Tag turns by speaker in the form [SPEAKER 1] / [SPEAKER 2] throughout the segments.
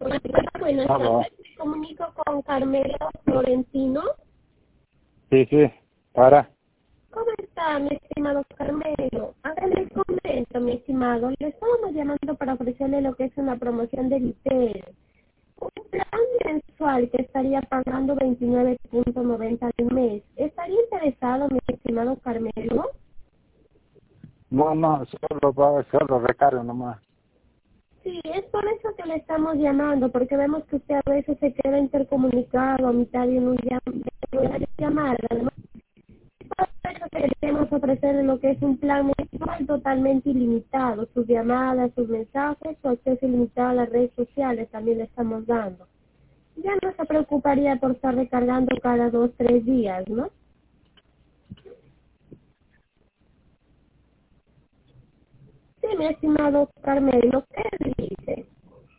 [SPEAKER 1] Buenas
[SPEAKER 2] Aló.
[SPEAKER 1] tardes, me comunico con Carmelo Florentino.
[SPEAKER 2] Sí, para.
[SPEAKER 1] ¿Cómo está, mi estimado Carmelo? Ahora les comento, mi estimado, le estamos llamando para ofrecerle lo que es una promoción de ITER. Un plan mensual que estaría pagando 29.90 al mes. ¿Estaría interesado, mi estimado Carmelo?
[SPEAKER 2] No, solo recargo nomás.
[SPEAKER 1] Sí, es por eso que le estamos llamando, porque vemos que usted a veces se queda intercomunicado a mitad de una llamada, ¿no? Por eso queremos ofrecerle lo que es un plan mensual totalmente ilimitado, sus llamadas, sus mensajes, su acceso ilimitado a las redes sociales también le estamos dando. Ya no se preocuparía por estar recargando cada 2, 3 días, ¿no? Sí, mi estimado Carmelo, ¿qué dice?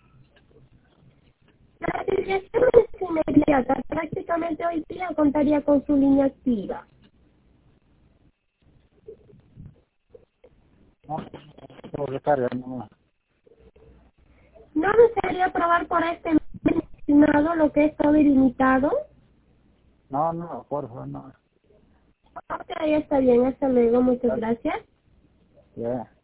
[SPEAKER 1] La afiliación es inmediata, prácticamente hoy día contaría con su línea activa.
[SPEAKER 2] No, solo recargo nomás.
[SPEAKER 1] ¿No desearía probar por este mes, estimado, lo que es todo ilimitado?
[SPEAKER 2] No, por favor, no.
[SPEAKER 1] Ok, está bien, hasta luego, muchas gracias.
[SPEAKER 2] Ya.